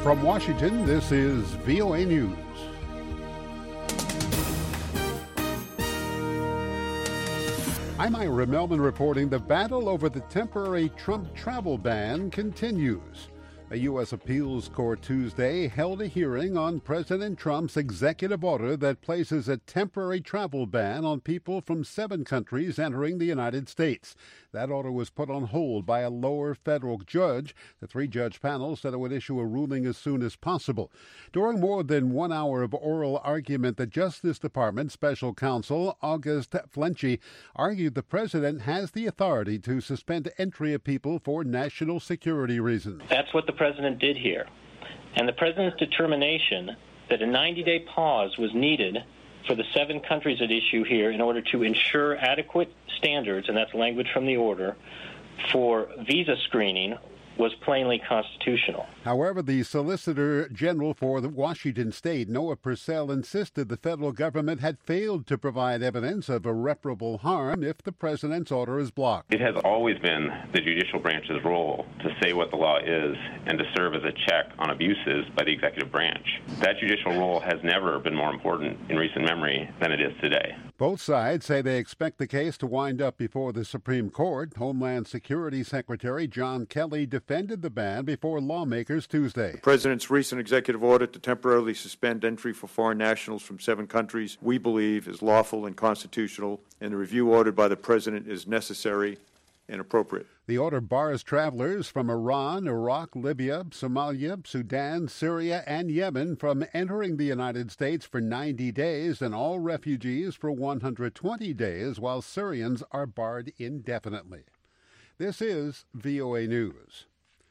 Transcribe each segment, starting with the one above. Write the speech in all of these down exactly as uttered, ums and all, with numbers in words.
From Washington, this is V O A News. I'm Ira Melman reporting the battle over the temporary Trump travel ban continues. A U S appeals court Tuesday held a hearing on President Trump's executive order that places a temporary travel ban on people from seven countries entering the United States. That order was put on hold by a lower federal judge. The three-judge panel said it would issue a ruling as soon as possible. During more than one hour of oral argument, the Justice Department special counsel August Flenchie argued the president has the authority to suspend entry of people for national security reasons. That's what the president did here. And the president's determination that a ninety-day pause was needed for the seven countries at issue here in order to ensure adequate standards, and that's language from the order, for visa screening was plainly constitutional. However, the Solicitor General for the Washington State, Noah Purcell, insisted the federal government had failed to provide evidence of irreparable harm if the president's order is blocked. It has always been the judicial branch's role to say what the law is and to serve as a check on abuses by the executive branch. That judicial role has never been more important in recent memory than it is today. Both sides say they expect the case to wind up before the Supreme Court. Homeland Security Secretary John Kelly defended the ban before lawmakers Tuesday. The president's recent executive order to temporarily suspend entry for foreign nationals from seven countries, we believe, is lawful and constitutional, and the review ordered by the president is necessary and appropriate. The order bars travelers from Iran, Iraq, Libya, Somalia, Sudan, Syria, and Yemen from entering the United States for ninety days and all refugees for one hundred twenty days, while Syrians are barred indefinitely. This is V O A News.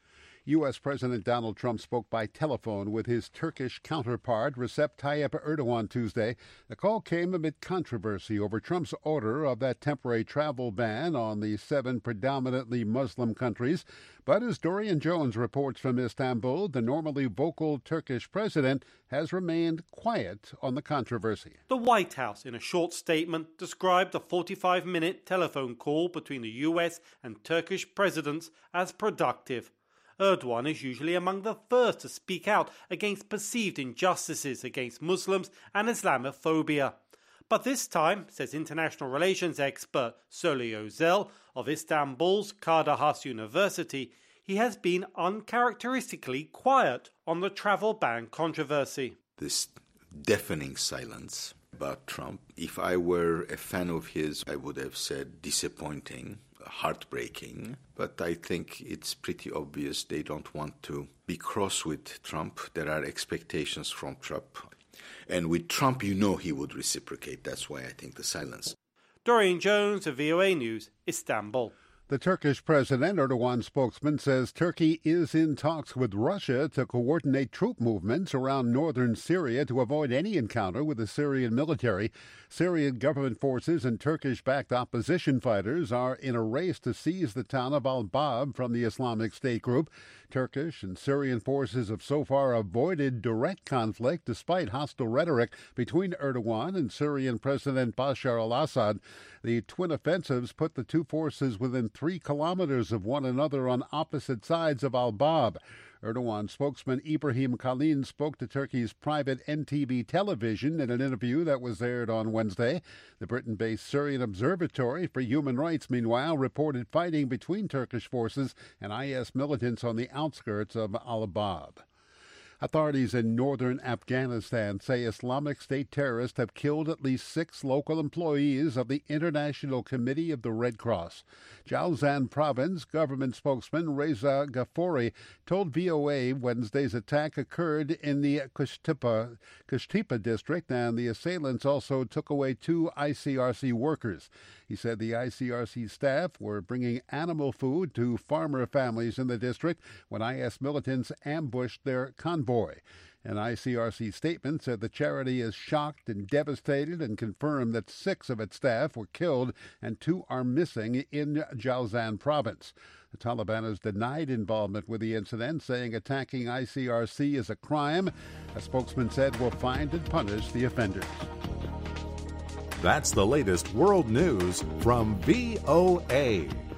U S. President Donald Trump spoke by telephone with his Turkish counterpart Recep Tayyip Erdogan Tuesday. The call came amid controversy over Trump's order of that temporary travel ban on the seven predominantly Muslim countries. But as Dorian Jones reports from Istanbul, the normally vocal Turkish president has remained quiet on the controversy. The White House, in a short statement, described the forty-five minute telephone call between the U S and Turkish presidents as productive. Erdogan is usually among the first to speak out against perceived injustices against Muslims and Islamophobia. But this time, says international relations expert Soli Özel of Istanbul's Kadir Has University, he has been uncharacteristically quiet on the travel ban controversy. This deafening silence about Trump, if I were a fan of his, I would have said disappointing, heartbreaking, but I think it's pretty obvious they don't want to be cross with Trump. There are expectations from Trump. And with Trump, you know he would reciprocate. That's why I think the silence. Dorian Jones of V O A News, Istanbul. The Turkish president, Erdogan spokesman, says Turkey is in talks with Russia to coordinate troop movements around northern Syria to avoid any encounter with the Syrian military. Syrian government forces and Turkish-backed opposition fighters are in a race to seize the town of Al-Bab from the Islamic State group. Turkish and Syrian forces have so far avoided direct conflict despite hostile rhetoric between Erdogan and Syrian President Bashar al-Assad. The twin offensives put the two forces within three kilometers of one another on opposite sides of Al-Bab. Erdogan spokesman Ibrahim Kalin spoke to Turkey's private N T V television in an interview that was aired on Wednesday. The Britain-based Syrian Observatory for Human Rights, meanwhile, reported fighting between Turkish forces and I S militants on the outskirts of Al-Bab. Authorities in northern Afghanistan say Islamic State terrorists have killed at least six local employees of the International Committee of the Red Cross. Jowzjan province government spokesman Reza Ghafouri told V O A Wednesday's attack occurred in the Qushtepa, Qushtepa district, and the assailants also took away two I C R C workers. He said the I C R C staff were bringing animal food to farmer families in the district when I S militants ambushed their convoy. An I C R C statement said the charity is shocked and devastated and confirmed that six of its staff were killed and two are missing in Jowzjan province. The Taliban has denied involvement with the incident, saying attacking I C R C is a crime. A spokesman said we'll find and punish the offenders. That's the latest world news from V O A.